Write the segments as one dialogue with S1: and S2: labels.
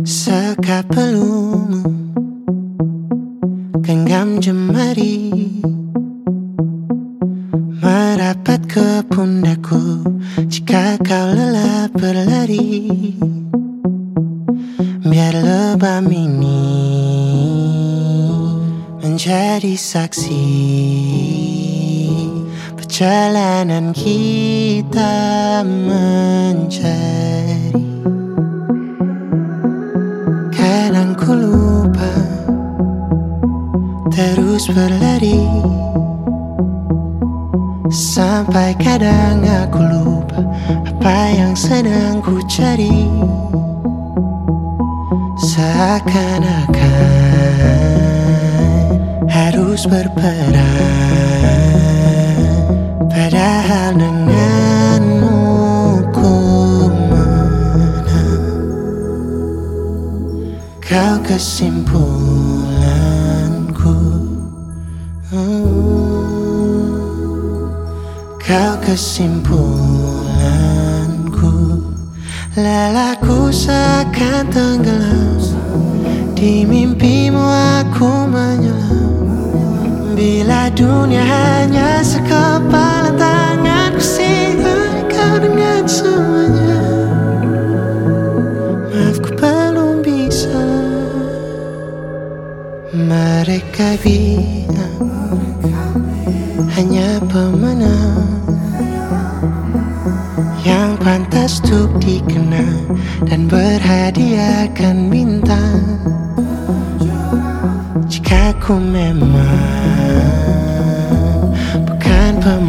S1: Sekat pelumu genggam jemari, merapat ke pundakku jika kau lelah berlari. Biar lebam ini menjadi saksi perjalanan kita mencari. Kadang ku lupa terus berlari, sampai kadang aku lupa apa yang sedang ku cari. Seakan-akan harus berperang, padahal denganmu ku menang. Kau kesimpulanku, kau kesimpulanku. Lelahku seakan tenggelam, di mimpimu aku menyelam. Bila dunia hanya sekepalan tangan, ku sihir kau dengan semuanya. Maaf, ku belum bisa. Mereka bilang hanya pemenang yang pantas untuk dikenang dan berhadiahkan bintang. Jika aku memang bukan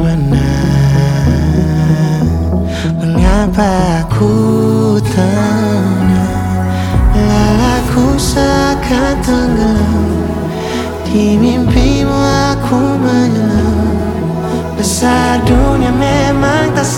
S1: pemenang, mengapa aku tenang? Lelahku seakan tenggelam, di mimpimu aku menyelam. Besar dunia memang tak